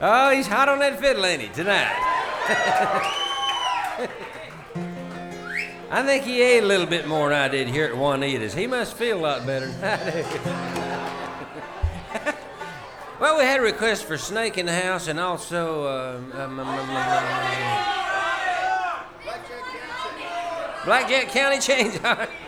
Oh, he's hot on that fiddle, ain't he, tonight? I think he ate a little bit more than I did here at Juanita's. He must feel a lot better than I do. Well, we had a request for Snake in the House and also Blackjack County Change.